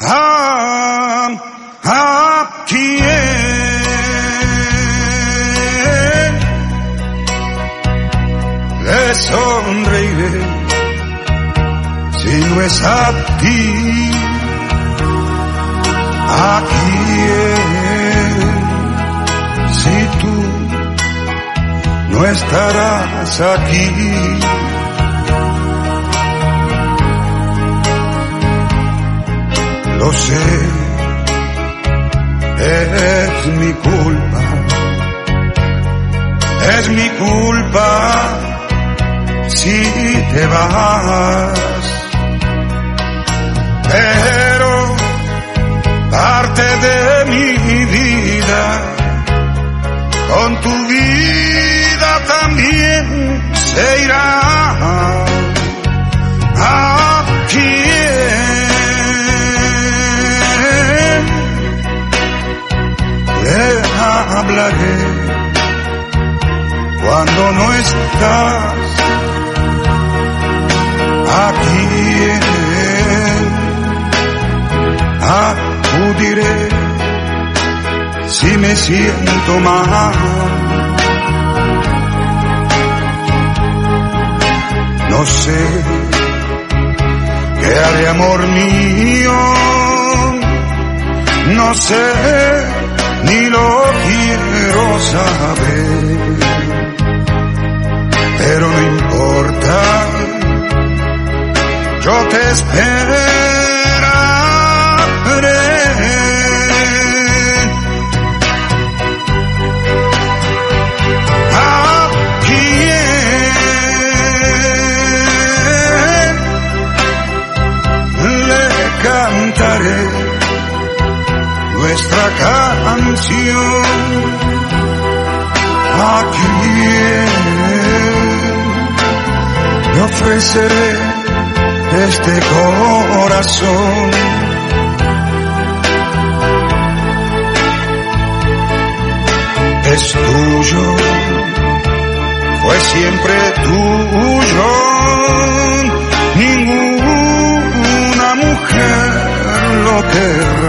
¿A quién le sonreiré si no es a ti? ¿A quién si tú no estarás aquí? Lo sé, es mi culpa, es mi culpa si te vas, pero parte de mi vida, con tu vida también se irá. ¿A quién le hablaré cuando no estás? ¿A quién acudiré si me siento mal? No sé qué haré, amor mío, no sé, ni lo quiero saber, pero no importa, yo te esperaré. ¿A quién le cantaré nuestra canción? ¿A quién le ofreceré este corazón? Es tuyo, fue siempre tuyo, ninguna mujer lo querrá.